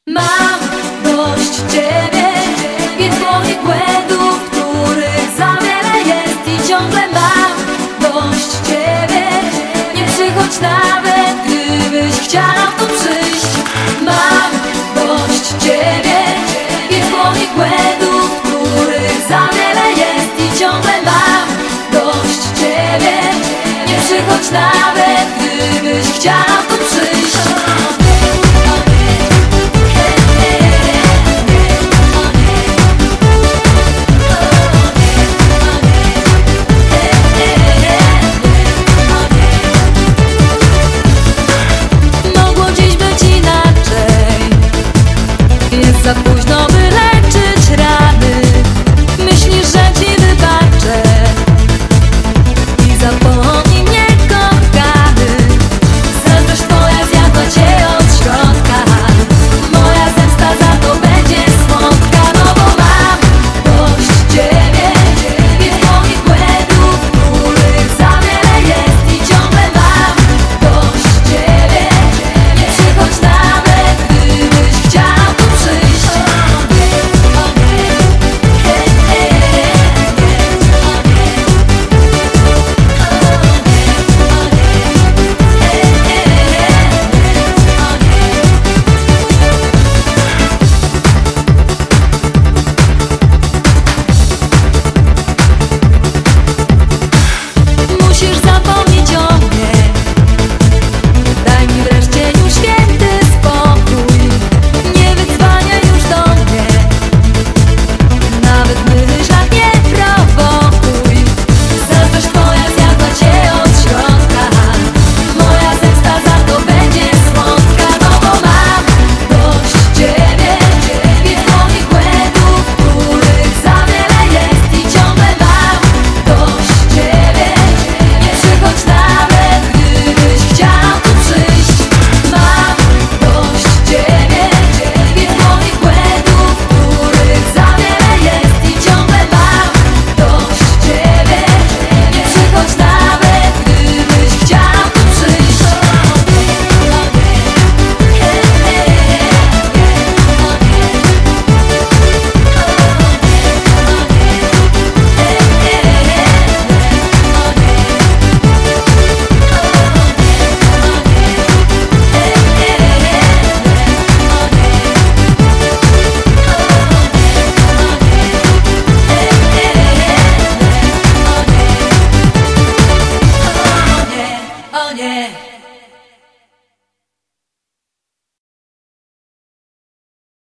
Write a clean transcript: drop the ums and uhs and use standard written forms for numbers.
Mam dość Ciebie, więc moich błędów, których za wiele jest i ciągle mam dość Ciebie. Nie przychodź nawet, gdybyś chciał tu przyjść. Mam dość Ciebie, więc moich błędów, których za wiele jest i ciągle mam dość Ciebie. Nie przychodź nawet, gdybyś chciał tu przyjść. Za późno.